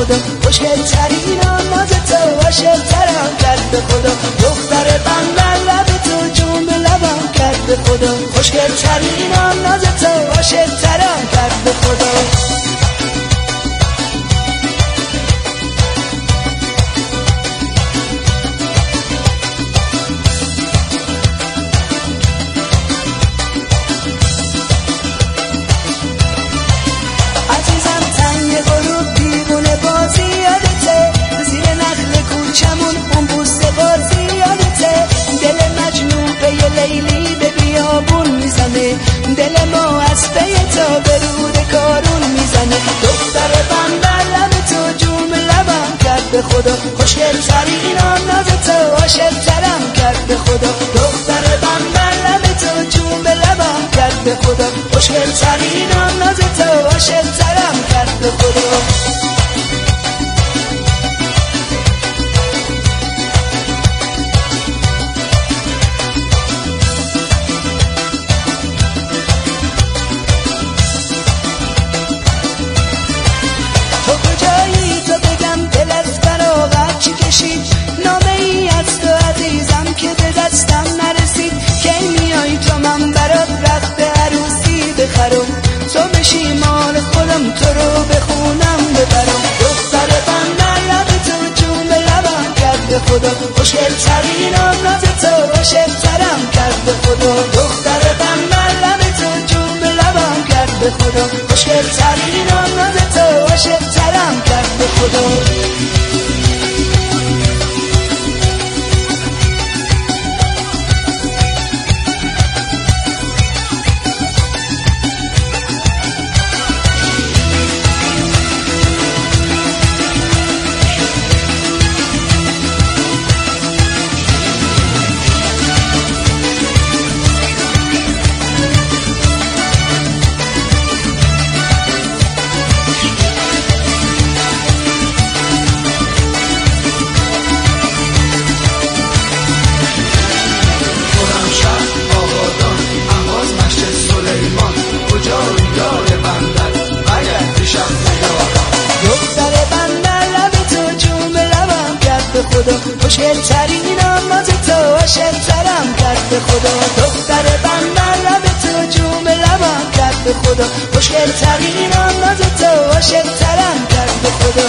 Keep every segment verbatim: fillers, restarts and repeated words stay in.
خدا، خوشگل ترین ناز تو عاشق‌ترم کرد به خدا، دختر بندر لب تو جون به لبم کرد به خدا، خوشگل ترین ناز تو عاشق‌ترم کرد به خدا. دل ما از پی تا به رود کارون میزنه، دختر بندر لب تو جون لبم کرد به خدا، خوشگل ترین ناز تو عاشق‌ترم کرد به خدا، دختر بندر لب تو جون لبم کرد به خدا، خوشگل ترین ناز تو عاشق‌ترم کرد به خدا. تو بشی مال خودم، تو رو به خونم ببرم، دختر بندر لب تو جون به لبم کرد به خدا، خوشگل ترین ناز تو عاشق‌ترم کرد به خدا، دختر بندر لب تو جون به لبم کرد به خدا، خوشگل ترین ناز تو عاشق‌ترم کرد به خدا. خوشگل ترین ناز تو عاشق‌ترم کرد به خدا، دختر بندر لب تو جون لبم کرد به خدا، خوشگل ترین ناز تو عاشق‌ترم کرد به خدا.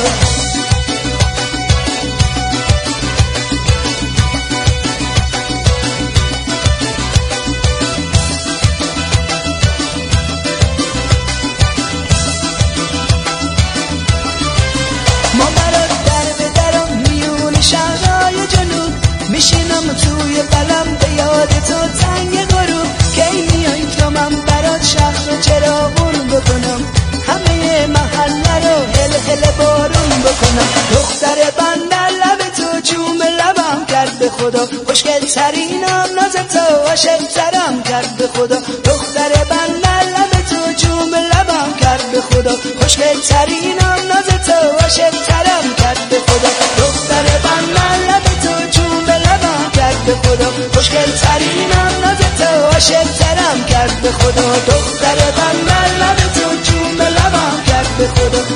میشینم توی قلم به یاد تو تنگ غروب، کی میای تا من برات شهر و چراغون بکنم، همه محله رو هل هل بارون بکنم، دختر بندر لب تو جون لبم کرد به خدا، خوشگل ترین ناز تو عاشق‌ترم کرد به خدا، دختر بندر لب تو جون لبم کرد به خدا، خوشگل ترین ناز تو عاشق‌ترم کرد به خدا، دختر بندر لب تو جون لبم کرد به خدا، خوشگل ترین ناز تو عاشق‌ترم کرد به خدا، دختر بندر لب تو جون لبم کرد به خدا.